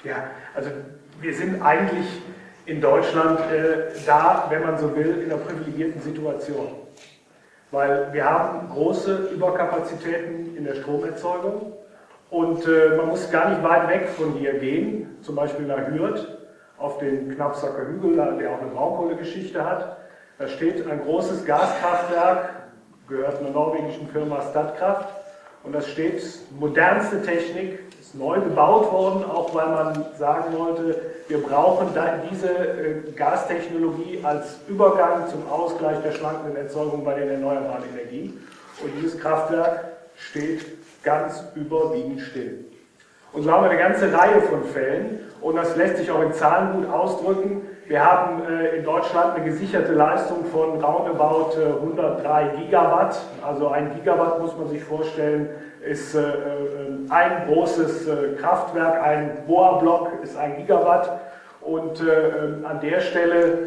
Ja, also wir sind eigentlich in Deutschland da, wenn man so will, in einer privilegierten Situation. Weil wir haben große Überkapazitäten in der Stromerzeugung und man muss gar nicht weit weg von hier gehen, zum Beispiel nach Hürth, auf den Knappsacker Hügel, der auch eine Braunkohlegeschichte hat. Da steht ein großes Gaskraftwerk, gehört einer norwegischen Firma Statkraft, und das steht modernste Technik, ist neu gebaut worden, auch weil man sagen wollte, wir brauchen diese Gastechnologie als Übergang zum Ausgleich der schwankenden Erzeugung bei den erneuerbaren Energien. Und dieses Kraftwerk steht ganz überwiegend still. Und so haben wir eine ganze Reihe von Fällen, und das lässt sich auch in Zahlen gut ausdrücken. Wir haben in Deutschland eine gesicherte Leistung von roundabout 103 Gigawatt. Also ein Gigawatt, muss man sich vorstellen, ist ein großes Kraftwerk, ein Bohrblock ist ein Gigawatt. Und an der Stelle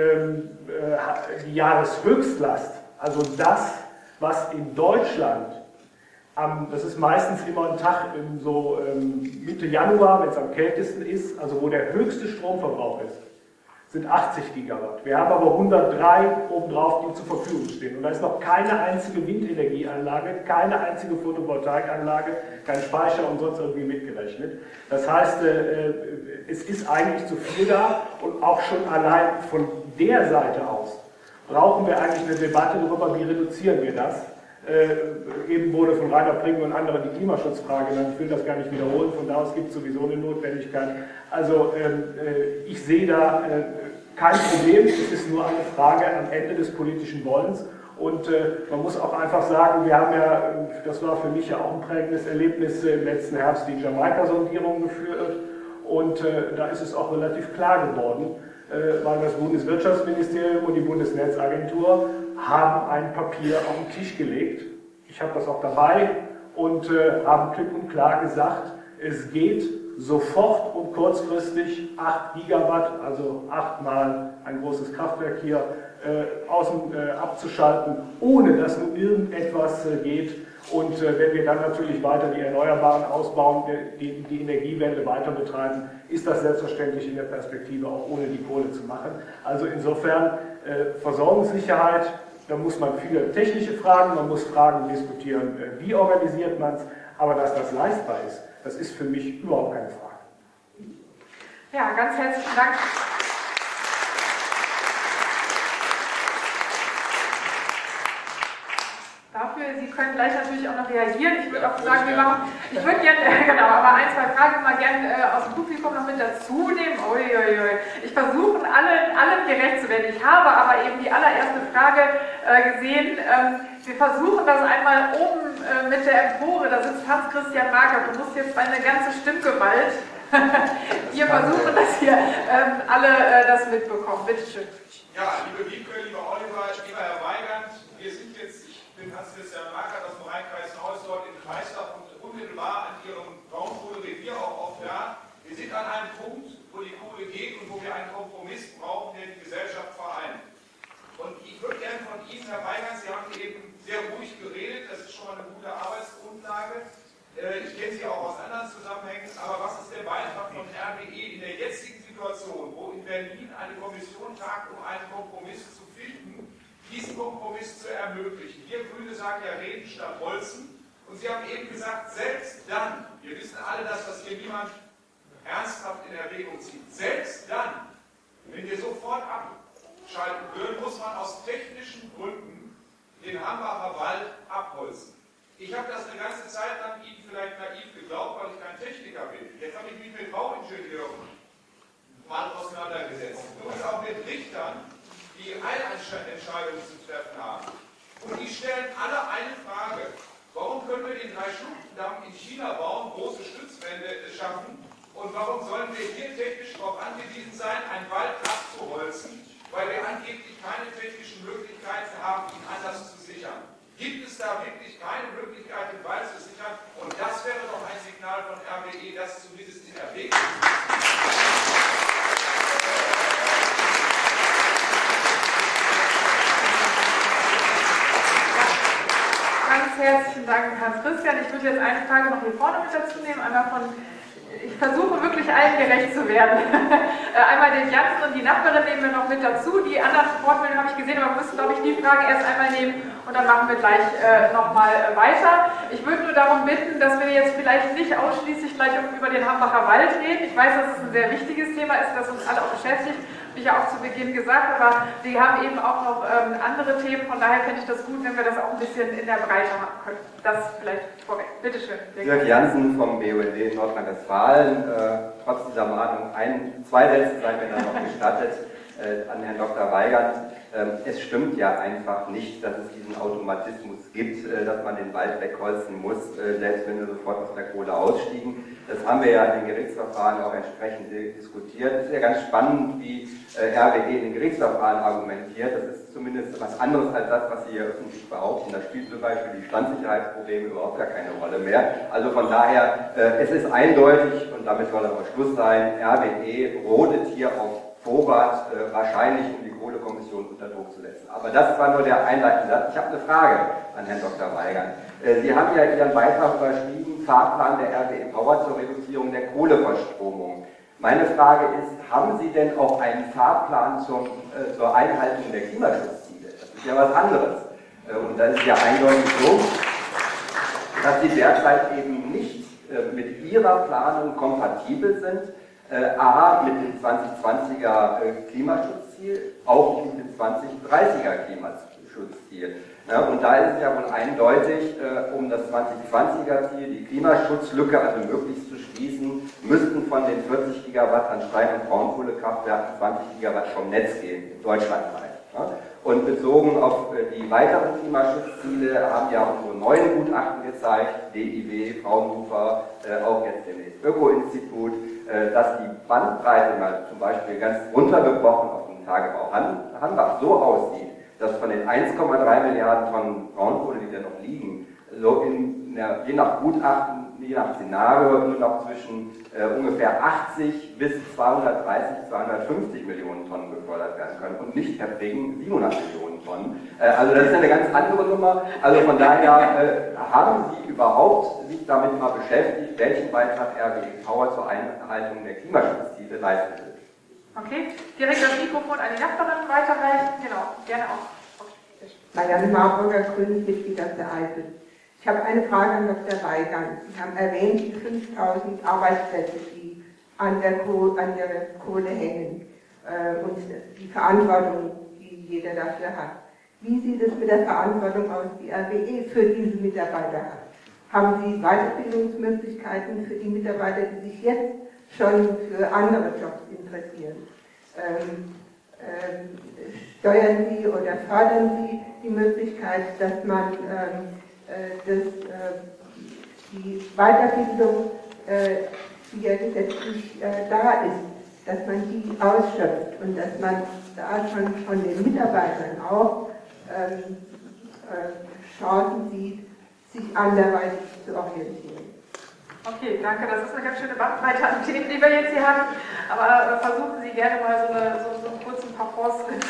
die Jahreshöchstlast, also das, was in Deutschland, das ist meistens immer ein Tag so Mitte Januar, wenn es am kältesten ist, also wo der höchste Stromverbrauch ist, sind 80 Gigawatt. Wir haben aber 103 obendrauf, die zur Verfügung stehen. Und da ist noch keine einzige Windenergieanlage, keine einzige Photovoltaikanlage, kein Speicher und sonst irgendwie mitgerechnet. Das heißt, es ist eigentlich zu viel da, und auch schon allein von der Seite aus brauchen wir eigentlich eine Debatte darüber, wie reduzieren wir das. Eben wurde von Rainer Pringe und anderen die Klimaschutzfrage genannt. Ich will das gar nicht wiederholen, von da aus gibt es sowieso eine Notwendigkeit. Also ich sehe da kein Problem, es ist nur eine Frage am Ende des politischen Wollens. Und man muss auch einfach sagen, wir haben ja, das war für mich ja auch ein prägendes Erlebnis, im letzten Herbst die Jamaika-Sondierung geführt, und da ist es auch relativ klar geworden, weil das Bundeswirtschaftsministerium und die Bundesnetzagentur haben ein Papier auf den Tisch gelegt. Ich habe das auch dabei, und haben klipp und klar gesagt, es geht sofort und kurzfristig 8 Gigawatt, also 8-mal ein großes Kraftwerk hier, außen abzuschalten, ohne dass nun irgendetwas geht. Und wenn wir dann natürlich weiter die Erneuerbaren ausbauen, die Energiewende weiter betreiben, ist das selbstverständlich in der Perspektive auch ohne die Kohle zu machen. Also insofern Versorgungssicherheit, da muss man viele technische Fragen, man muss Fragen diskutieren, wie organisiert man es, aber dass das leistbar ist, das ist für mich überhaupt keine Frage. Ja, ganz herzlichen Dank. Dafür, Sie können gleich natürlich auch noch reagieren. Ich würde auch sagen, ich würde gerne, genau, aber ein, zwei Fragen mal gerne aus dem Publikum noch mit dazu nehmen. Uiuiui. Ich versuche allen gerecht zu werden. Ich habe aber eben die allererste Frage gesehen. Wir versuchen das einmal oben mit der Empore. Da sitzt Hans-Christian Marker. Du musst jetzt eine ganze Stimmgewalt. Wir versuchen, dass hier alle das mitbekommen. Bitte schön. Ja, liebe Wiebke, lieber Oliver, lieber Herr Weigand, wir sind jetzt, ich bin Hans-Christian Marker aus dem Rheinkreis Neuss-Dort in Kreistag und unmittelbar an Ihrem Braunkohlerevier auch oft da. Wir sind an einem Punkt, wo die Kohle geht und wo wir einen Kompromiss brauchen, der die Gesellschaft vereint. Und ich würde gerne von Ihnen, Herr Weigand, Sie haben eben sehr ruhig geredet, das ist schon mal eine gute Arbeitsgrundlage. Ich kenne Sie auch aus anderen Zusammenhängen, aber was ist der Beitrag von RWE in der jetzigen Situation, wo in Berlin eine Kommission tagt, um einen Kompromiss zu finden, diesen Kompromiss zu ermöglichen? Wir Grüne sagen ja reden statt holzen, und Sie haben eben gesagt, selbst dann, wir wissen alle, dass das hier niemand ernsthaft in Erwägung zieht, selbst dann, wenn wir sofort abschalten würden, muss man aus technischen Gründen den Hambacher Wald abholzen. Ich habe das eine ganze Zeit lang Ihnen vielleicht naiv geglaubt, weil ich kein Techniker bin. Jetzt habe ich mich mit Bauingenieuren mal auseinandergesetzt und auch mit Richtern, die Eilentscheidungen zu treffen haben. Und die stellen alle eine Frage: Warum können wir den Drei-Schluchten-Damm in China bauen, große Stützwände schaffen, und warum sollen wir hier technisch darauf angewiesen sein, einen Wald abzuholzen, weil wir angeblich keine technischen Möglichkeiten haben, ihn anders zu sichern? Gibt es da wirklich keine Möglichkeit, den Wald zu sichern? Und das wäre doch ein Signal von RWE, das zumindest in Erwägung ist. Ganz herzlichen Dank, Hans-Christian. Ich würde jetzt eine Frage noch hier vorne mit dazu nehmen, einmal von Ich versuche wirklich allen gerecht zu werden. Einmal den Janssen und die Nachbarin nehmen wir noch mit dazu. Die anderen Supportmeldungen habe ich gesehen, aber wir müssen, glaube ich, die Fragen erst einmal nehmen und dann machen wir gleich nochmal weiter. Ich würde nur darum bitten, dass wir jetzt vielleicht nicht ausschließlich gleich über den Hambacher Wald reden. Ich weiß, dass es ein sehr wichtiges Thema ist, das uns alle auch beschäftigt. Habe ich ja auch zu Beginn gesagt, aber wir haben eben auch noch andere Themen, von daher fände ich das gut, wenn wir das auch ein bisschen in der Breite haben können. Das vielleicht vorweg. Bitte schön. Jörg Janssen vom BUND in Nordrhein-Westfalen. Trotz dieser Mahnung zwei Sätze seien mir dann noch gestattet an Herrn Dr. Weigand. Es stimmt ja einfach nicht, dass es diesen Automatismus gibt, dass man den Wald wegholzen muss, selbst wenn wir sofort aus der Kohle ausstiegen. Das haben wir ja in den Gerichtsverfahren auch entsprechend diskutiert. Es ist ja ganz spannend, wie RWE in den Gerichtsverfahren argumentiert. Das ist zumindest was anderes als das, was Sie hier öffentlich behaupten. Da spielt zum Beispiel die Standsicherheitsprobleme überhaupt gar keine Rolle mehr. Also von daher, es ist eindeutig, und damit soll aber Schluss sein, RWE rodet hier auf Vorrat, wahrscheinlich um die Kohlekommission unter Druck zu setzen. Aber das war nur der einleitende Satz. Ich habe eine Frage an Herrn Dr. Weigand. Sie haben ja Ihren Beitrag überschrieben, Fahrplan der RWE Power zur Reduzierung der Kohleverstromung. Meine Frage ist, haben Sie denn auch einen Fahrplan zur Einhaltung der Klimaschutzziele? Das ist ja was anderes. Und da ist ja eindeutig so, dass Sie derzeit eben nicht mit Ihrer Planung kompatibel sind, A, mit dem 2020er Klimaschutzziel, auch nicht mit dem 2030er Klimaschutzziel. Ja, und da ist es ja wohl eindeutig, um das 2020er Ziel, die Klimaschutzlücke also möglichst zu schließen, müssten von den 40 Gigawatt an Stein- und Braunkohlekraftwerken 20 Gigawatt vom Netz gehen, deutschlandweit. Ja. Und bezogen auf die weiteren Klimaschutzziele haben ja unsere neuen Gutachten gezeigt, DIW, Fraunhofer, auch jetzt demnächst Öko-Institut, dass die Bandbreite mal zum Beispiel ganz runtergebrochen auf den Tagebau Hambach so aussieht, dass von den 1,3 Milliarden Tonnen Braunkohle, die da noch liegen, so je nach Gutachten, je nach Szenario nur noch zwischen ungefähr 80 bis 230, 250 Millionen Tonnen gefördert werden können und nicht erbringen 700 Millionen Tonnen. Also das ist eine ganz andere Nummer. Also von daher haben Sie überhaupt sich damit mal beschäftigt, welchen Beitrag RWE Power zur Einhaltung der Klimaschutzziele leisten will? Okay, direkt das Mikrofon an die Nachbarin weiterreichen. Genau, gerne auch. Marianne Marburger, grünes Mitglied aus der Eifel. Ich habe eine Frage an Dr. Weigand. Sie haben erwähnt, die 5000 Arbeitsplätze, die an der Kohle hängen und die Verantwortung, die jeder dafür hat. Wie sieht es mit der Verantwortung aus, die RWE für diese Mitarbeiter hat? Haben Sie Weiterbildungsmöglichkeiten für die Mitarbeiter, die sich jetzt schon für andere Jobs interessieren? Steuern Sie oder fördern Sie die Möglichkeit, dass man die Weiterbildung, die ja gesetzlich da ist, dass man die ausschöpft und dass man da schon von den Mitarbeitern auch Chancen sieht, sich anderweitig zu orientieren. Okay, danke. Das ist eine ganz schöne Bandbreite an Themen, die wir jetzt hier haben. Aber versuchen Sie gerne mal so einen kurzen Parcours-Ritt.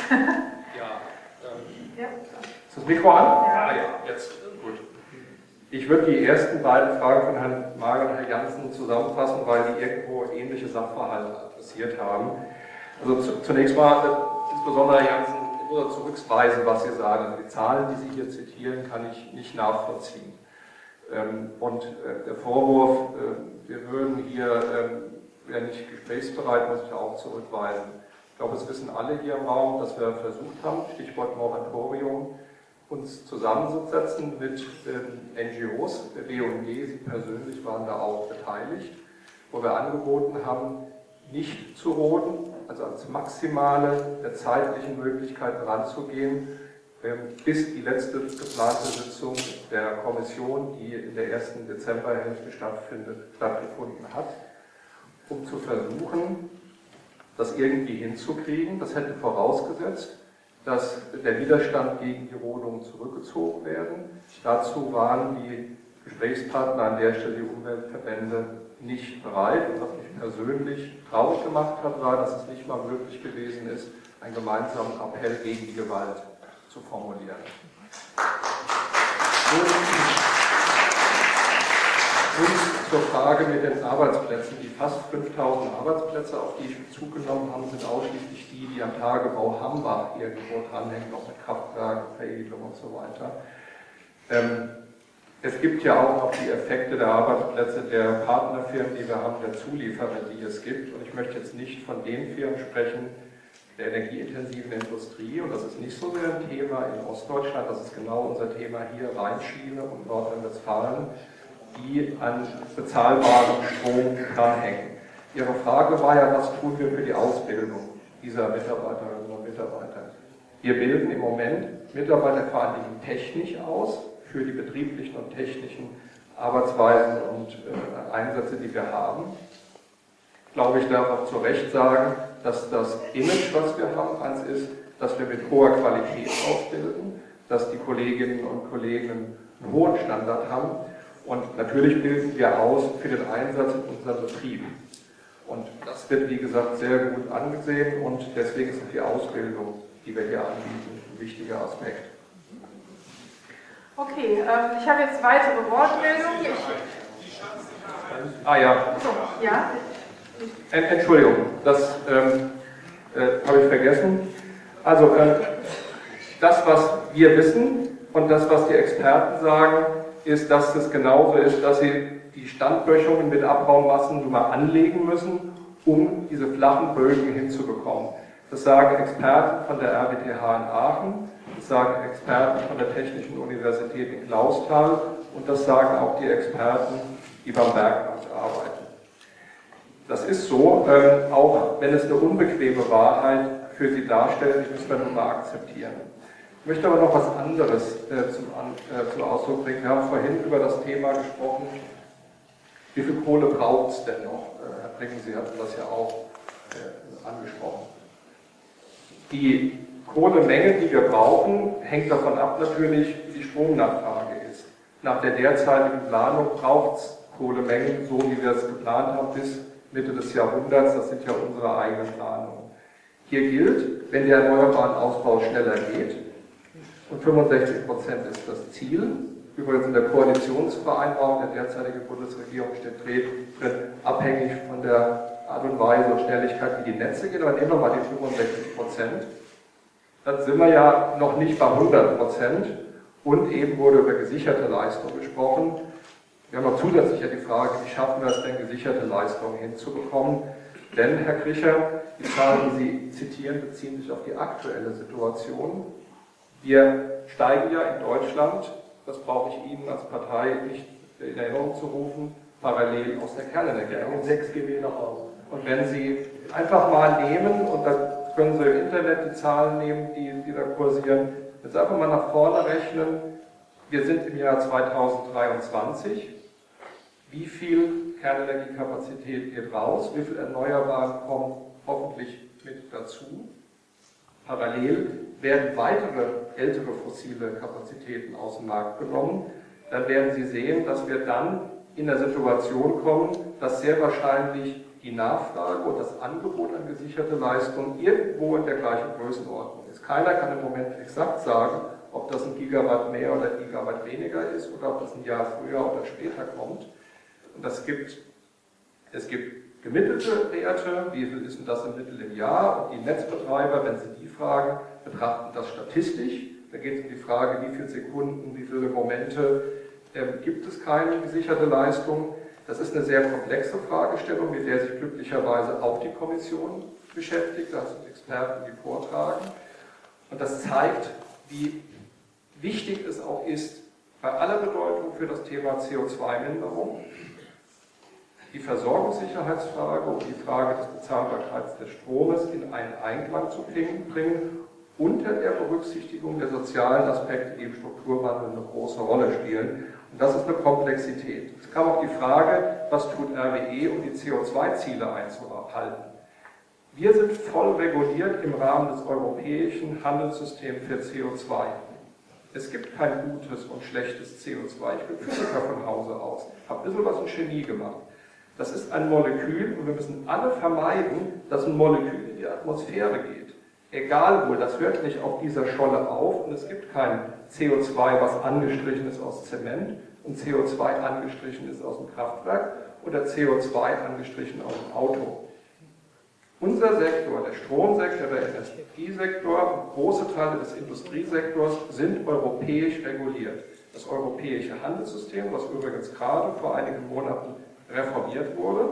Ja. Ist das Mikro an? Ja, jetzt. Gut. Ich würde die ersten beiden Fragen von Herrn Mager und Herrn Janssen zusammenfassen, weil die irgendwo ähnliche Sachverhalte adressiert haben. Also zunächst mal, insbesondere Herr Janssen, nur zurückweisen, was Sie sagen. Also die Zahlen, die Sie hier zitieren, kann ich nicht nachvollziehen. Und der Vorwurf, wir würden hier, wären nicht gesprächsbereit, muss ich auch zurückweisen. Ich glaube, es wissen alle hier im Raum, dass wir versucht haben, Stichwort Moratorium, uns zusammenzusetzen mit NGOs, der BUND, Sie persönlich waren da auch beteiligt, wo wir angeboten haben, nicht zu roden, also als Maximale der zeitlichen Möglichkeiten ranzugehen, bis die letzte geplante Sitzung der Kommission, die in der ersten Dezemberhälfte stattgefunden hat, um zu versuchen, das irgendwie hinzukriegen. Das hätte vorausgesetzt, dass der Widerstand gegen die Rodung zurückgezogen werden. Dazu waren die Gesprächspartner an der Stelle, die Umweltverbände, nicht bereit. Und was mich persönlich traurig gemacht hat, war, dass es nicht mal möglich gewesen ist, einen gemeinsamen Appell gegen die Gewalt zu formulieren. Nun zur Frage mit den Arbeitsplätzen. Die fast 5000 Arbeitsplätze, auf die ich Bezug genommen habe, sind ausschließlich die, die am Tagebau Hambach irgendwo dranhängen, auch mit Kraftwerken, Veredelung und so weiter. Es gibt ja auch noch die Effekte der Arbeitsplätze der Partnerfirmen, die wir haben, der Zulieferer, die es gibt. Und ich möchte jetzt nicht von den Firmen sprechen, der energieintensiven Industrie, und das ist nicht so sehr ein Thema in Ostdeutschland, das ist genau unser Thema hier, Rheinschiene und Nordrhein-Westfalen, die an bezahlbarem Strom dranhängen. Ihre Frage war ja, was tun wir für die Ausbildung dieser Mitarbeiterinnen und Mitarbeiter? Wir bilden im Moment Mitarbeiter vor allem technisch aus, für die betrieblichen und technischen Arbeitsweisen und Einsätze, die wir haben. Ich glaube, ich darf auch zu Recht sagen, dass das Image, was wir haben, eins ist, dass wir mit hoher Qualität ausbilden, dass die Kolleginnen und Kollegen einen hohen Standard haben und natürlich bilden wir aus für den Einsatz in unseren Betrieben. Und das wird, wie gesagt, sehr gut angesehen und deswegen ist auch die Ausbildung, die wir hier anbieten, ein wichtiger Aspekt. Okay, ich habe jetzt weitere Wortmeldungen. Ja. So, ja. Entschuldigung, das habe ich vergessen. Also das, was wir wissen und das, was die Experten sagen, ist, dass es genauso ist, dass sie die Standböschungen mit Abraummassen nur mal anlegen müssen, um diese flachen Bögen hinzubekommen. Das sagen Experten von der RWTH in Aachen, das sagen Experten von der Technischen Universität in Clausthal und das sagen auch die Experten, die beim Bergamt arbeiten. Das ist so, auch wenn es eine unbequeme Wahrheit für Sie darstellt, die müssen wir nun mal akzeptieren. Ich möchte aber noch was anderes zum Ausdruck bringen. Wir haben vorhin über das Thema gesprochen, wie viel Kohle braucht es denn noch? Herr Bringen, Sie hatten das ja auch angesprochen. Die Kohlemenge, die wir brauchen, hängt davon ab natürlich, wie die Stromnachfrage ist. Nach der derzeitigen Planung braucht es Kohlemengen, so wie wir es geplant haben, bis Mitte des Jahrhunderts. Das sind ja unsere eigenen Planungen. Hier gilt, wenn der erneuerbaren Ausbau schneller geht, und 65% ist das Ziel, übrigens in der Koalitionsvereinbarung der derzeitigen Bundesregierung steht drin, abhängig von der Art und Weise und Schnelligkeit, wie die Netze gehen, aber nehmen wir mal die 65%, dann sind wir ja noch nicht bei 100% und eben wurde über gesicherte Leistung gesprochen. Wir haben auch zusätzlich ja die Frage, wie schaffen wir es denn, gesicherte Leistungen hinzubekommen? Denn, Herr Krischer, die Zahlen, die Sie zitieren, beziehen sich auf die aktuelle Situation. Wir steigen ja in Deutschland, das brauche ich Ihnen als Partei nicht in Erinnerung zu rufen, parallel aus der Kernenergie. Und 6 GW noch aus. Und wenn Sie einfach mal nehmen, und da können Sie im Internet die Zahlen nehmen, die da kursieren, jetzt einfach mal nach vorne rechnen, wir sind im Jahr 2023, wie viel Kernenergiekapazität geht raus, wie viel Erneuerbaren kommen hoffentlich mit dazu. Parallel werden weitere ältere fossile Kapazitäten aus dem Markt genommen. Dann werden Sie sehen, dass wir dann in der Situation kommen, dass sehr wahrscheinlich die Nachfrage und das Angebot an gesicherte Leistung irgendwo in der gleichen Größenordnung ist. Keiner kann im Moment exakt sagen, ob das ein Gigawatt mehr oder ein Gigawatt weniger ist oder ob das ein Jahr früher oder später kommt. Und es gibt gemittelte Werte, wie viel ist denn das im Mittel im Jahr? Und die Netzbetreiber, wenn Sie die fragen, betrachten das statistisch. Da geht es um die Frage, wie viele Sekunden, wie viele Momente gibt es keine gesicherte Leistung. Das ist eine sehr komplexe Fragestellung, mit der sich glücklicherweise auch die Kommission beschäftigt. Da sind Experten, die vortragen. Und das zeigt, wie wichtig es auch ist, bei aller Bedeutung für das Thema CO2-Minderung, die Versorgungssicherheitsfrage und die Frage des Bezahlbarkeits des Stromes in einen Einklang zu bringen, unter der Berücksichtigung der sozialen Aspekte, die im Strukturwandel eine große Rolle spielen. Und das ist eine Komplexität. Es kam auch die Frage, was tut RWE, um die CO2-Ziele einzuhalten. Wir sind voll reguliert im Rahmen des europäischen Handelssystems für CO2. Es gibt kein gutes und schlechtes CO2. Ich bin Physiker von Hause aus, habe ein bisschen was in Chemie gemacht. Das ist ein Molekül und wir müssen alle vermeiden, dass ein Molekül in die Atmosphäre geht. Egal wo, das hört nicht auf dieser Scholle auf und es gibt kein CO2, was angestrichen ist aus Zement und CO2 angestrichen ist aus dem Kraftwerk, oder CO2 angestrichen aus dem Auto. Unser Sektor, der Stromsektor, der Energiesektor, große Teile des Industriesektors sind europäisch reguliert. Das europäische Handelssystem, was übrigens gerade vor einigen Monaten reformiert wurde,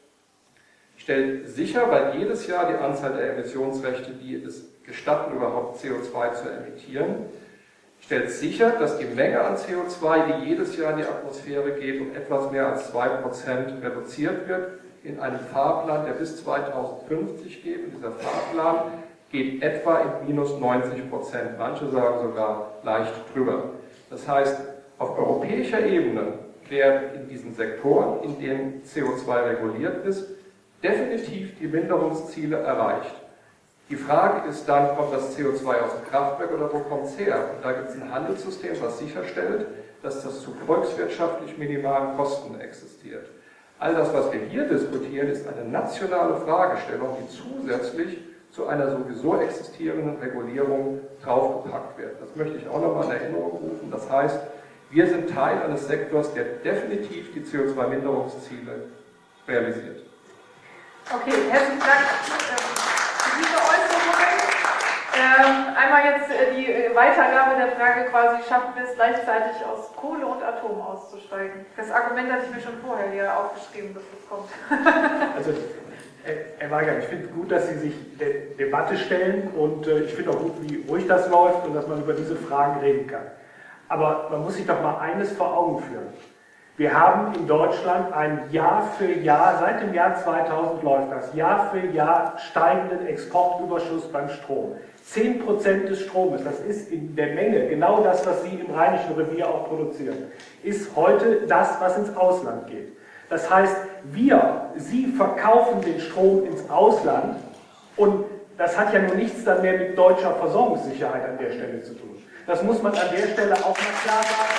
stellt sicher, weil jedes Jahr die Anzahl der Emissionsrechte, die es gestatten, überhaupt CO2 zu emittieren, stellt sicher, dass die Menge an CO2, die jedes Jahr in die Atmosphäre geht, um etwas mehr als 2% reduziert wird, in einem Fahrplan, der bis 2050 geht. Und dieser Fahrplan geht etwa in minus 90%. Manche sagen sogar leicht drüber. Das heißt, auf europäischer Ebene werden in diesen Sektoren, in denen CO2 reguliert ist, definitiv die Minderungsziele erreicht. Die Frage ist dann, kommt das CO2 aus dem Kraftwerk oder wo kommt es her? Und da gibt es ein Handelssystem, was sicherstellt, dass das zu volkswirtschaftlich minimalen Kosten existiert. All das, was wir hier diskutieren, ist eine nationale Fragestellung, die zusätzlich zu einer sowieso existierenden Regulierung draufgepackt wird. Das möchte ich auch nochmal in Erinnerung rufen. Das heißt, wir sind Teil eines Sektors, der definitiv die CO2-Minderungsziele realisiert. Okay, herzlichen Dank für diese Äußerungen. Einmal jetzt die Weitergabe der Frage quasi, schaffen wir es gleichzeitig aus Kohle und Atom auszusteigen? Das Argument hatte ich mir schon vorher hier aufgeschrieben, dass das kommt. Also, Herr Weigand, ich finde es gut, dass Sie sich der Debatte stellen und ich finde auch gut, wie ruhig das läuft und dass man über diese Fragen reden kann. Aber man muss sich doch mal eines vor Augen führen. Wir haben in Deutschland einen Jahr für Jahr, seit dem Jahr 2000 läuft das, Jahr für Jahr steigenden Exportüberschuss beim Strom. 10% des Stromes, das ist in der Menge genau das, was Sie im Rheinischen Revier auch produzieren, ist heute das, was ins Ausland geht. Das heißt, Sie verkaufen den Strom ins Ausland und das hat ja nun nichts dann mehr mit deutscher Versorgungssicherheit an der Stelle zu tun. Das muss man an der Stelle auch mal klar sagen.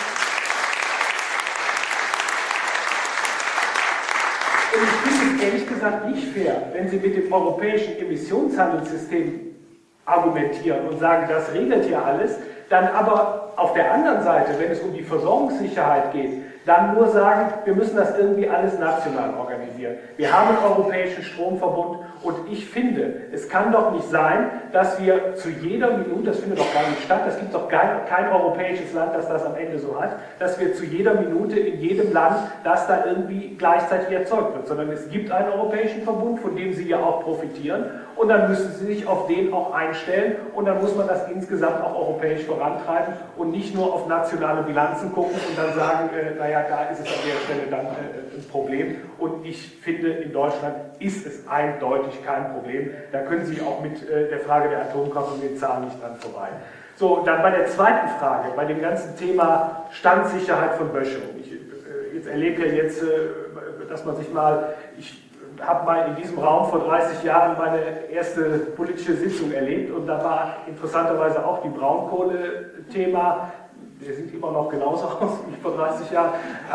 Und ich finde es ehrlich gesagt nicht fair, wenn Sie mit dem europäischen Emissionshandelssystem argumentieren und sagen, das regelt ja alles, dann aber auf der anderen Seite, wenn es um die Versorgungssicherheit geht, dann nur sagen, wir müssen das irgendwie alles national organisieren. Wir haben einen europäischen Stromverbund und ich finde, es kann doch nicht sein, dass wir zu jeder Minute, das findet doch gar nicht statt, das gibt doch kein europäisches Land, das das am Ende so hat, dass wir zu jeder Minute in jedem Land, das da irgendwie gleichzeitig erzeugt wird, sondern es gibt einen europäischen Verbund, von dem Sie ja auch profitieren und dann müssen Sie sich auf den auch einstellen und dann muss man das insgesamt auch europäisch vorantreiben und nicht nur auf nationale Bilanzen gucken und dann sagen, naja, da ist es an der Stelle dann ein Problem. Und ich finde, in Deutschland ist es eindeutig kein Problem. Da können Sie auch mit der Frage der Atomkraft und den Zahlen nicht dran vorbei. So, dann bei der zweiten Frage, bei dem ganzen Thema Standsicherheit von Böschung. Ich erlebe ja jetzt, dass man sich mal, ich habe mal in diesem Raum vor 30 Jahren meine erste politische Sitzung erlebt und da war interessanterweise auch die Braunkohle-Thema. Der sieht immer noch genauso aus wie vor 30 Jahren.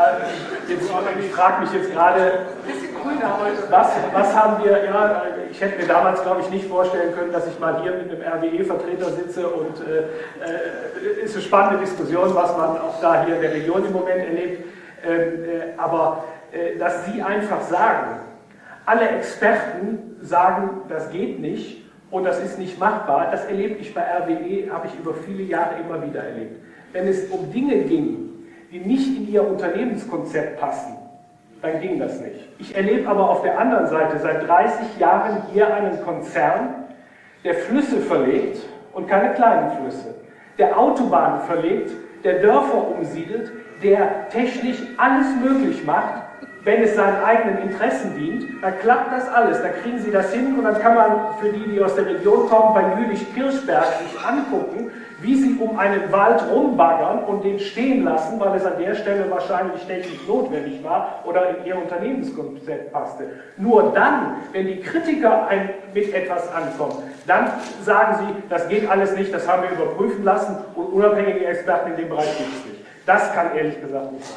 Ich frage mich jetzt gerade, was haben wir, ja, ich hätte mir damals, glaube ich, nicht vorstellen können, dass ich mal hier mit einem RWE-Vertreter sitze und ist eine spannende Diskussion, was man auch da hier in der Region im Moment erlebt. Aber dass Sie einfach sagen, alle Experten sagen, das geht nicht und das ist nicht machbar, das erlebe ich bei RWE, habe ich über viele Jahre immer wieder erlebt. Wenn es um Dinge ging, die nicht in Ihr Unternehmenskonzept passen, dann ging das nicht. Ich erlebe aber auf der anderen Seite seit 30 Jahren hier einen Konzern, der Flüsse verlegt und keine kleinen Flüsse, der Autobahnen verlegt, der Dörfer umsiedelt, der technisch alles möglich macht. Wenn es seinen eigenen Interessen dient, dann klappt das alles, dann kriegen Sie das hin und dann kann man für die, die aus der Region kommen, bei Jülich-Kirchberg sich angucken, wie sie um einen Wald rumbaggern und den stehen lassen, weil es an der Stelle wahrscheinlich technisch notwendig war oder in ihr Unternehmenskonzept passte. Nur dann, wenn die Kritiker mit etwas ankommen, dann sagen sie, das geht alles nicht, das haben wir überprüfen lassen und unabhängige Experten in dem Bereich gibt es nicht. Das kann ehrlich gesagt nicht sein.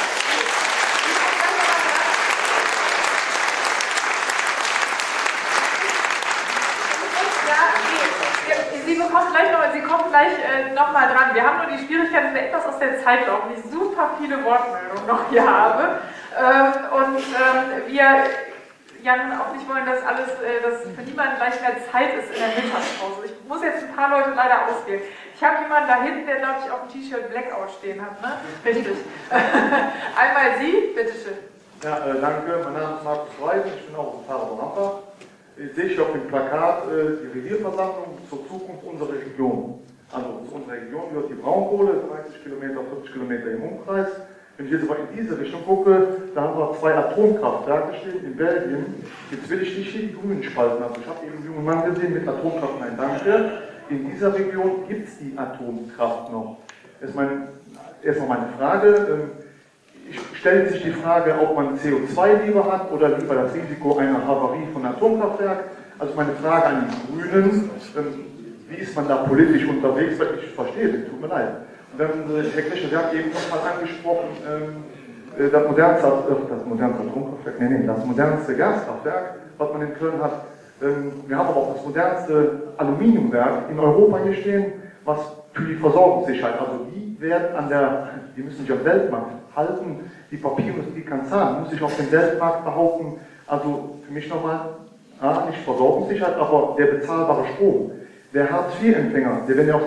Sie kommen gleich noch mal dran. Wir haben nur die Schwierigkeit, dass wir etwas aus der Zeit laufen. Ich super viele Wortmeldungen noch hier habe. Wir ja nun auch nicht wollen, dass alles, dass für niemanden gleich mehr Zeit ist in der Mittagspause. Ich muss jetzt ein paar Leute leider auswählen. Ich habe jemanden da hinten, der glaube ich auf dem T-Shirt Blackout stehen hat, ne? Richtig. Einmal Sie, bitteschön. Ja, danke. Mein Name ist Markus Reis, ich bin auch ein Fahrer Ramper. Ich sehe auf dem Plakat die Revierversammlung zur Zukunft unserer Region. Also zu unserer Region gehört die Braunkohle, 30 Kilometer, 40 Kilometer im Umkreis. Wenn ich jetzt aber in diese Richtung gucke, da haben wir 2 Atomkraftwerke stehen in Belgien. Jetzt will ich nicht hier die Grünen spalten. Also ich habe eben einen jungen Mann gesehen mit Atomkraft. Nein, danke. In dieser Region gibt es die Atomkraft noch. Erstmal meine Frage. Stellt sich die Frage, ob man CO2 lieber hat oder lieber das Risiko einer Havarie von Atomkraftwerk. Also meine Frage an die Grünen. Wie ist man da politisch unterwegs? Weil ich verstehe Sie, tut mir leid. Und dann, Herr Krischer, Sie haben eben nochmal angesprochen, das modernste Gaskraftwerk, was man in Köln hat. Wir haben aber auch das modernste Aluminiumwerk in Europa hier stehen, was für die Versorgungssicherheit, also die müssen sich am Weltmarkt halten, die Papierindustrie kann zahlen, muss sich auf den Weltmarkt behaupten. Also für mich nochmal, nicht Versorgungssicherheit, aber der bezahlbare Strom. Der Hartz-IV-Empfänger, der, wenn er auf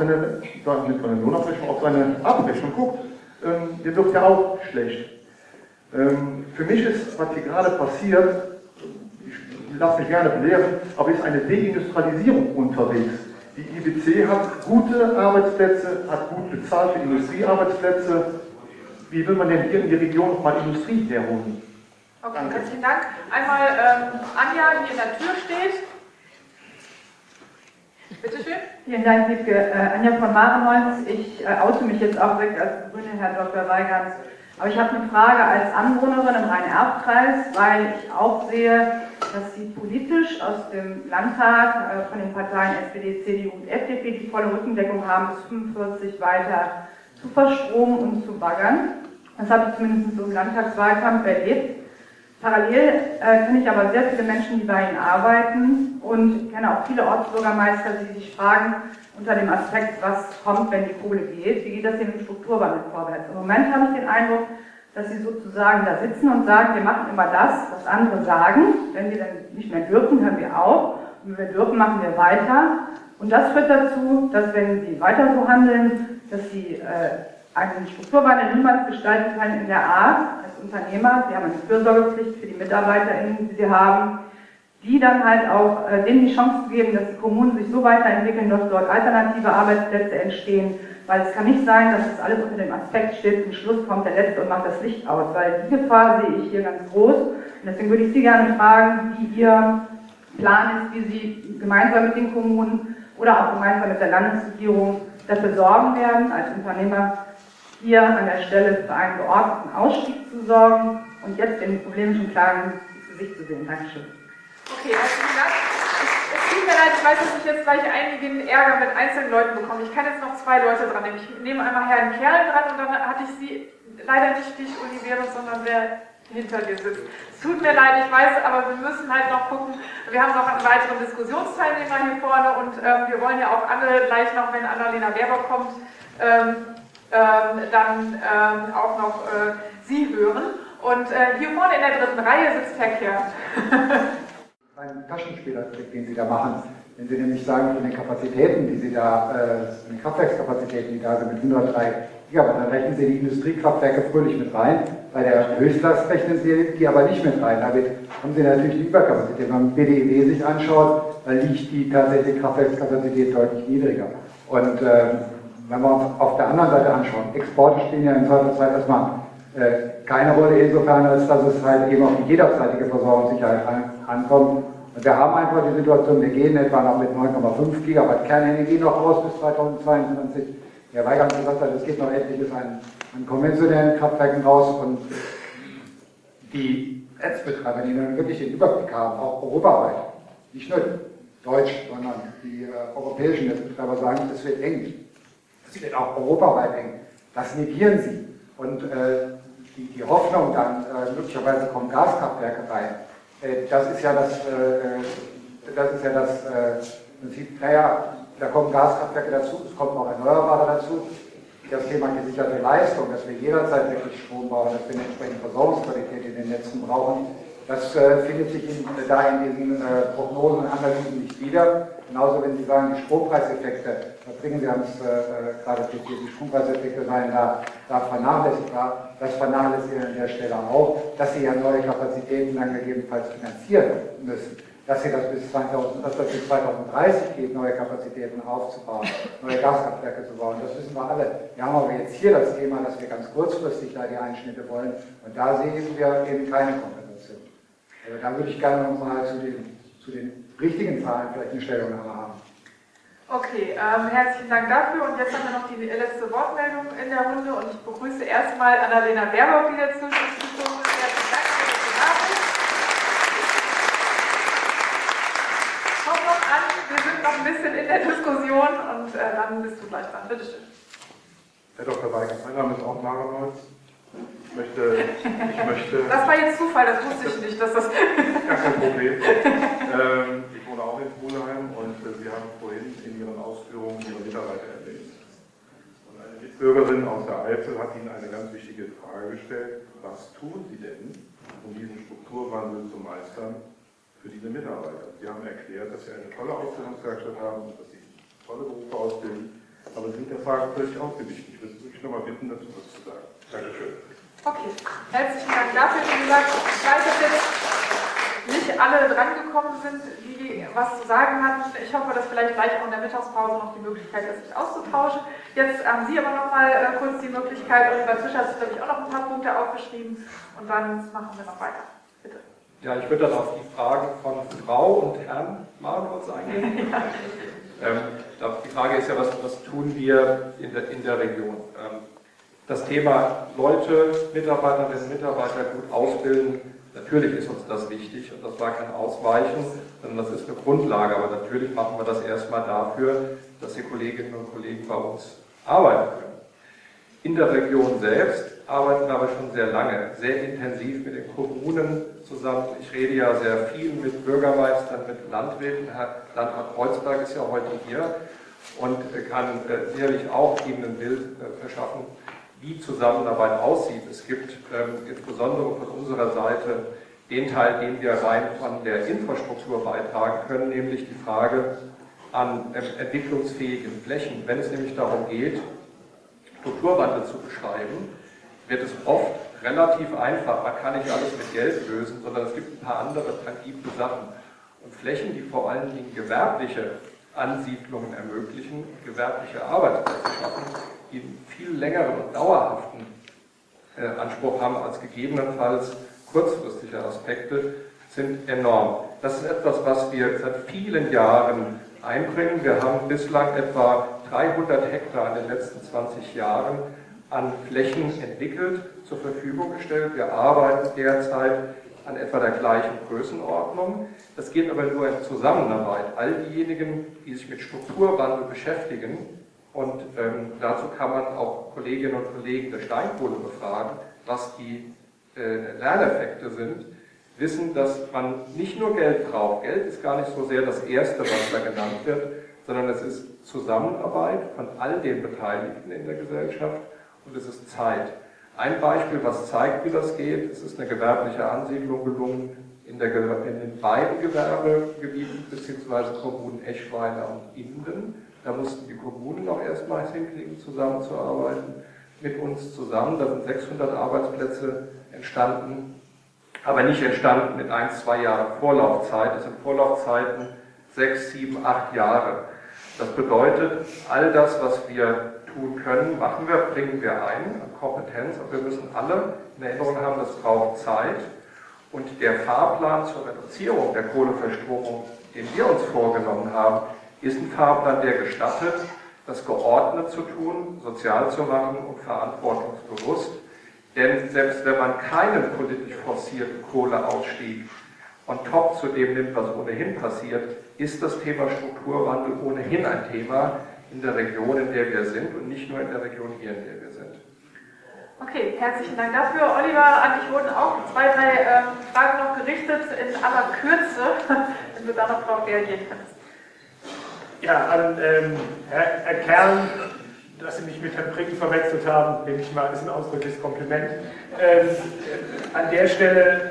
seine Abrechnung guckt, der wird ja auch schlecht. Für mich ist, was hier gerade passiert, ich lasse mich gerne belehren, aber ist eine Deindustrialisierung unterwegs. Die IBC hat gute Arbeitsplätze, hat gut bezahlte Industriearbeitsplätze. Wie will man denn hier in die Region nochmal Industrie herholen? Okay, herzlichen Dank. Einmal Anja, die in der Tür steht. Bitte schön. Vielen Dank, Wiebke. Anja von Marenholz. Ich oute mich jetzt auch direkt als Grüne, Herr Dr. Weigand. Aber ich habe eine Frage als Anwohnerin im Rhein-Erft-Kreis, weil ich auch sehe, dass Sie politisch aus dem Landtag von den Parteien SPD, CDU und FDP die volle Rückendeckung haben, bis 45 weiter zu verstromen und zu baggern. Das habe ich zumindest so im Landtagswahlkampf erlebt. Parallel kenne ich aber sehr viele Menschen, die bei Ihnen arbeiten und kenne auch viele Ortsbürgermeister, die sich fragen, unter dem Aspekt, was kommt, wenn die Kohle geht, wie geht das hier mit dem Strukturwandel vorwärts. Im Moment habe ich den Eindruck, dass Sie sozusagen da sitzen und sagen, wir machen immer das, was andere sagen. Wenn wir dann nicht mehr dürfen, hören wir auf. Und wenn wir dürfen, machen wir weiter. Und das führt dazu, dass wenn Sie weiter so handeln, dass Sie einen Strukturwandel niemals gestalten können in der Art, als Unternehmer, Sie haben eine Fürsorgepflicht für die MitarbeiterInnen, die Sie haben, die dann halt auch denen die Chance geben, dass die Kommunen sich so weiterentwickeln, dass dort alternative Arbeitsplätze entstehen, weil es kann nicht sein, dass das alles unter dem Aspekt steht, zum Schluss kommt der Letzte und macht das Licht aus, weil die Gefahr sehe ich hier ganz groß und deswegen würde ich Sie gerne fragen, wie Ihr Plan ist, wie Sie gemeinsam mit den Kommunen oder auch gemeinsam mit der Landesregierung dafür sorgen werden, als Unternehmer hier an der Stelle für einen geordneten Ausstieg zu sorgen und jetzt den problemischen Klagen ins Gesicht zu sehen. Dankeschön. Okay, herzlichen Dank. Es tut mir leid, ich weiß, dass ich jetzt gleich einigen Ärger mit einzelnen Leuten bekomme. Ich kann jetzt noch 2 Leute dran nehmen. Ich nehme einmal Herrn Kerl dran und dann hatte ich Sie, leider nicht dich, Oliveros, sondern wer hinter dir sitzt. Es tut mir leid, ich weiß, aber wir müssen halt noch gucken. Wir haben noch einen weiteren Diskussionsteilnehmer hier vorne und wir wollen ja auch alle gleich noch, wenn Annalena Baerbock kommt, dann auch noch Sie hören. Und hier vorne in der 3. Reihe sitzt Herr Kerl. Ein Taschenspielertrick, den Sie da machen. Wenn Sie nämlich sagen, von den Kapazitäten, die Sie da, von den Kraftwerkskapazitäten, die da sind, mit 103 Gigawatt, dann rechnen Sie die Industriekraftwerke fröhlich mit rein. Bei der Höchstlast rechnen Sie die aber nicht mit rein. Damit haben Sie natürlich die Überkapazität. Wenn man BDEW sich anschaut, dann liegt die tatsächliche Kraftwerkskapazität deutlich niedriger. Und wenn wir uns auf der anderen Seite anschauen, Exporte spielen ja in Zweifelsfall erstmal keine Rolle, insofern, als dass es halt eben auf die jederzeitige Versorgungssicherheit ankommt. Und wir haben einfach die Situation, wir gehen etwa noch mit 9,5 Gigawatt Kernenergie noch raus bis 2022. Herr Weigand hat gesagt, es geht noch etliches an konventionellen Kraftwerken raus und die Netzbetreiber, die dann wirklich den Überblick haben, auch europaweit, nicht nur deutsch, sondern die europäischen Netzbetreiber sagen, es wird eng. Es wird auch europaweit eng. Das negieren sie. Und die Hoffnung dann, möglicherweise kommen Gaskraftwerke rein, das ist ja das Prinzip, naja, da kommen Gaskraftwerke dazu, es kommen auch Erneuerbare dazu. das Thema gesicherte Leistung, dass wir jederzeit wirklich Strom brauchen, dass wir eine entsprechende Versorgungsqualität in den Netzen brauchen, das findet sich in diesen Prognosen und Analysen nicht wieder. Genauso, wenn Sie sagen, die Strompreiseffekte, Sie haben es gerade zitiert, die Strompreiseffekte seien da vernachlässigbar. Das vernachlässigen Sie an der Stelle auch, dass Sie ja neue Kapazitäten dann gegebenenfalls finanzieren müssen. Dass das bis 2030 geht, neue Kapazitäten aufzubauen, neue Gaskraftwerke zu bauen, das wissen wir alle. Wir haben aber jetzt hier das Thema, dass wir ganz kurzfristig da die Einschnitte wollen und da sehen wir eben keine Kompensation. Also da würde ich gerne nochmal zu den richtigen Zahlen vielleicht eine Stellungnahme haben. Okay, herzlichen Dank dafür und jetzt haben wir noch die letzte Wortmeldung in der Runde und ich begrüße erstmal Annalena Baerbock, die dazu gestoßen ist. Herzlichen Dank für die Nachricht. Komm noch an, wir sind noch ein bisschen in der Diskussion und dann bist du gleich dran. Bitte schön. Herr Dr. Weigand, mein Name ist auch Marenholz. Ich möchte... Das war jetzt Zufall, das wusste ich nicht, dass das... Gar kein Problem. Ich wohne auch in Pulheim und Sie haben vorhin in Ihren Ausführungen Ihre Mitarbeiter erwähnt. Und eine Mitbürgerin aus der Eifel hat Ihnen eine ganz wichtige Frage gestellt. Was tun Sie denn, um diesen Strukturwandel zu meistern für diese Mitarbeiter? Sie haben erklärt, dass Sie eine tolle Ausbildungswerkstatt haben und dass Sie tolle Berufe ausbilden, aber Sie sind der Frage völlig ausgewichen. Ich würde Sie wirklich nochmal bitten, dazu was zu sagen. Dankeschön. Okay, herzlichen Dank dafür. Wie gesagt, ich weiß, dass jetzt nicht alle drangekommen sind, die was zu sagen hatten. Ich hoffe, dass vielleicht gleich auch in der Mittagspause noch die Möglichkeit ist, sich auszutauschen. Jetzt haben Sie aber noch mal kurz die Möglichkeit, und bei Tisch hat sich, glaube ich, auch noch ein paar Punkte aufgeschrieben und dann machen wir noch weiter. Bitte. Ja, ich würde dann auf die Fragen von Frau und Herrn Marenholz eingehen. Die Frage ist ja, was tun wir in der Region? Das Thema Leute, Mitarbeiterinnen und Mitarbeiter gut ausbilden, natürlich ist uns das wichtig und das war kein Ausweichen, sondern das ist eine Grundlage. Aber natürlich machen wir das erstmal dafür, dass die Kolleginnen und Kollegen bei uns arbeiten können. In der Region selbst arbeiten wir aber schon sehr lange, sehr intensiv mit den Kommunen zusammen. Ich rede ja sehr viel mit Bürgermeistern, mit Landräten. Herr Landrat Kreuzberg ist ja heute hier und kann sicherlich auch Ihnen ein Bild verschaffen, wie Zusammenarbeit aussieht. Es gibt insbesondere von unserer Seite den Teil, den wir rein von der Infrastruktur beitragen können, nämlich die Frage an entwicklungsfähigen Flächen. Wenn es nämlich darum geht, Strukturwandel zu beschreiben, wird es oft relativ einfach. Man kann nicht alles mit Geld lösen, sondern es gibt ein paar andere tangible Sachen. Und Flächen, die vor allen Dingen gewerbliche Ansiedlungen ermöglichen, gewerbliche Arbeitsplätze schaffen, die einen viel längeren und dauerhaften Anspruch haben als gegebenenfalls kurzfristige Aspekte, sind enorm. Das ist etwas, was wir seit vielen Jahren einbringen. Wir haben bislang etwa 300 Hektar in den letzten 20 Jahren an Flächen entwickelt, zur Verfügung gestellt. Wir arbeiten derzeit an etwa der gleichen Größenordnung. Das geht aber nur in Zusammenarbeit. All diejenigen, die sich mit Strukturwandel beschäftigen, und dazu kann man auch Kolleginnen und Kollegen der Steinkohle befragen, was die Lerneffekte sind, wissen, dass man nicht nur Geld braucht. Geld ist gar nicht so sehr das Erste, was da genannt wird, sondern es ist Zusammenarbeit von all den Beteiligten in der Gesellschaft und es ist Zeit. Ein Beispiel, was zeigt, wie das geht, es ist eine gewerbliche Ansiedlung gelungen in den beiden Gewerbegebieten bzw. Kommunen Eschweiler und Inden. Da mussten die Kommunen noch erstmals hinkriegen, zusammenzuarbeiten mit uns zusammen. Da sind 600 Arbeitsplätze entstanden, aber nicht entstanden mit 1-2 Jahren Vorlaufzeit. Das sind Vorlaufzeiten 6, 7, 8 Jahre. Das bedeutet, all das, was wir tun können, machen wir, bringen wir ein an Kompetenz, aber wir müssen alle in Erinnerung haben, das braucht Zeit. Und der Fahrplan zur Reduzierung der Kohleverstromung, den wir uns vorgenommen haben, ist ein Fahrplan, der gestattet, das geordnet zu tun, sozial zu machen und verantwortungsbewusst. Denn selbst wenn man keinen politisch forcierten Kohleausstieg on top zu dem nimmt, was ohnehin passiert, ist das Thema Strukturwandel ohnehin ein Thema in der Region, in der wir sind und nicht nur in der Region hier, in der wir sind. Okay, herzlichen Dank dafür. Oliver, an dich wurden auch 2, 3 Fragen noch gerichtet, in aller Kürze, wenn du da noch drauf reagieren kannst. Ja, an Herr Kern dass Sie mich mit Herrn Pricken verwechselt haben, nehme ich mal, ist ein ausdrückliches Kompliment. An der Stelle,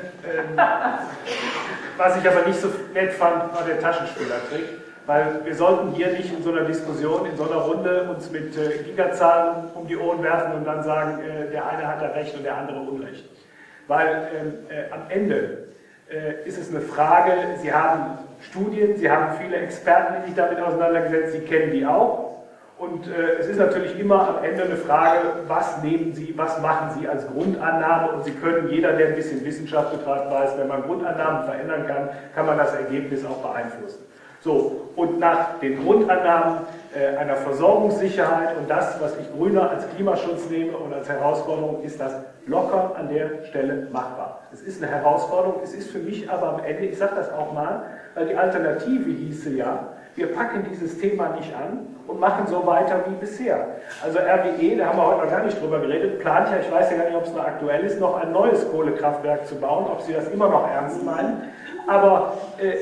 was ich aber nicht so nett fand, war der Taschenspielertrick, weil wir sollten hier nicht in so einer Diskussion, in so einer Runde uns mit Gigazahlen um die Ohren werfen und dann sagen, der eine hat da Recht und der andere Unrecht. Weil am Ende ist es eine Frage, Sie haben Studien, Sie haben viele Experten, die sich damit auseinandergesetzt, Sie kennen die auch. Und es ist natürlich immer am Ende eine Frage, was nehmen Sie, was machen Sie als Grundannahme, und Sie können, jeder, der ein bisschen Wissenschaft betreibt, weiß, wenn man Grundannahmen verändern kann, kann man das Ergebnis auch beeinflussen. So, und nach den Grundannahmen einer Versorgungssicherheit und das, was ich Grüner als Klimaschutz nehme und als Herausforderung, ist das locker an der Stelle machbar. Es ist eine Herausforderung, es ist für mich aber am Ende, ich sage das auch mal, weil die Alternative hieße ja, wir packen dieses Thema nicht an und machen so weiter wie bisher. Also RWE, da haben wir heute noch gar nicht drüber geredet, plant ja, ich weiß ja gar nicht, ob es noch aktuell ist, noch ein neues Kohlekraftwerk zu bauen, ob Sie das immer noch ernst meinen. Aber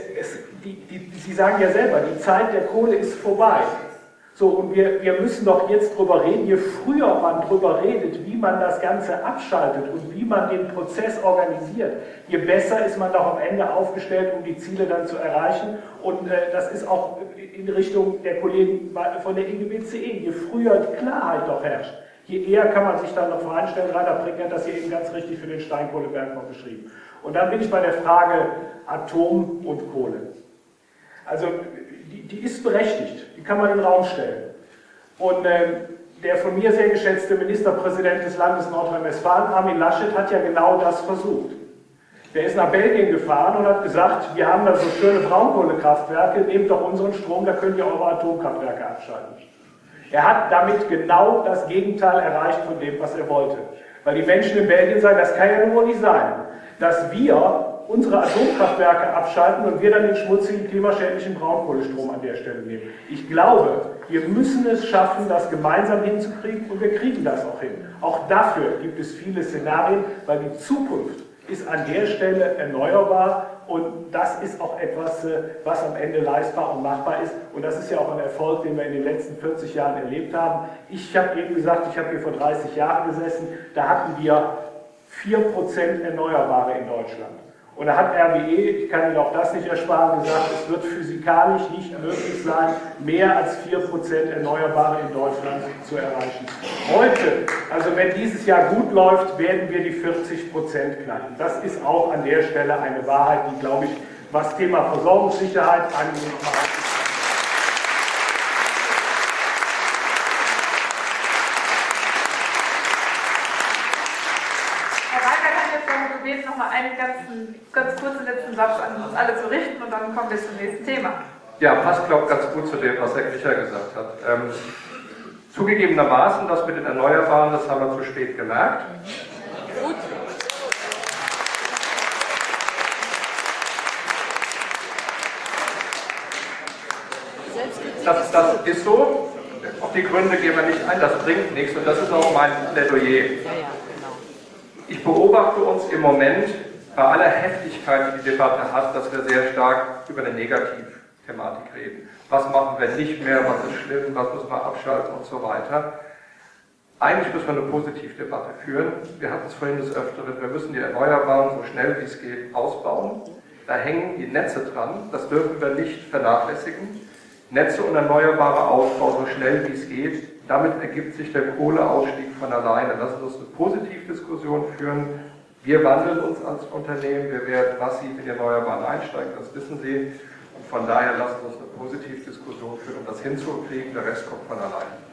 Sie sagen ja selber, die Zeit der Kohle ist vorbei. So, und wir müssen doch jetzt drüber reden, je früher man drüber redet, wie man das Ganze abschaltet und wie man den Prozess organisiert, je besser ist man doch am Ende aufgestellt, um die Ziele dann zu erreichen. Und das ist auch in Richtung der Kollegen von der IGBCE, je früher die Klarheit doch herrscht, je eher kann man sich dann noch voreinstellen. Rainer Pricken hat das hier eben ganz richtig für den Steinkohleberg noch beschrieben. Und dann bin ich bei der Frage Atom und Kohle. Also die ist berechtigt, die kann man in den Raum stellen. Und der von mir sehr geschätzte Ministerpräsident des Landes Nordrhein-Westfalen, Armin Laschet, hat ja genau das versucht. Der ist nach Belgien gefahren und hat gesagt, wir haben da so schöne Braunkohlekraftwerke, nehmt doch unseren Strom, da könnt ihr eure Atomkraftwerke abschalten. Er hat damit genau das Gegenteil erreicht von dem, was er wollte. Weil die Menschen in Belgien sagen, das kann ja nur nicht sein, dass wir unsere Atomkraftwerke abschalten und wir dann den schmutzigen, klimaschädlichen Braunkohlestrom an der Stelle nehmen. Ich glaube, wir müssen es schaffen, das gemeinsam hinzukriegen, und wir kriegen das auch hin. Auch dafür gibt es viele Szenarien, weil die Zukunft ist an der Stelle erneuerbar, und das ist auch etwas, was am Ende leistbar und machbar ist, und das ist ja auch ein Erfolg, den wir in den letzten 40 Jahren erlebt haben. Ich habe eben gesagt, ich habe hier vor 30 Jahren gesessen, da hatten wir 4% Erneuerbare in Deutschland. Und da hat RWE, ich kann Ihnen auch das nicht ersparen, gesagt, es wird physikalisch nicht möglich sein, mehr als 4% Erneuerbare in Deutschland zu erreichen. Heute, also wenn dieses Jahr gut läuft, werden wir die 40% knacken. Das ist auch an der Stelle eine Wahrheit, die, glaube ich, was Thema Versorgungssicherheit angeht, noch mal einen ganz kurzen letzten Satz an uns alle zu richten, und dann kommen wir zum nächsten Thema. Ja, passt, glaube ich, ganz gut zu dem, was Herr Klicher gesagt hat. Zugegebenermaßen, das mit den Erneuerbaren, das haben wir zu spät gemerkt. Gut. Das ist so. Auf die Gründe gehen wir nicht ein, das bringt nichts, und das ist auch mein Plädoyer. Ich beobachte uns im Moment bei aller Heftigkeit, die die Debatte hat, dass wir sehr stark über eine Negativthematik reden. Was machen wir nicht mehr, was ist schlimm, was müssen wir abschalten und so weiter. Eigentlich müssen wir eine Positivdebatte führen. Wir hatten es vorhin des Öfteren, wir müssen die Erneuerbaren so schnell wie es geht ausbauen. Da hängen die Netze dran, das dürfen wir nicht vernachlässigen. Netze und erneuerbare Ausbau so schnell wie es geht. Damit ergibt sich der Kohleausstieg von alleine. Lassen Sie uns eine Positivdiskussion führen. Wir wandeln uns als Unternehmen, wir werden massiv in die Erneuerbaren einsteigen, das wissen Sie. Und von daher lassen Sie uns eine Positivdiskussion führen, um das hinzukriegen. Der Rest kommt von alleine.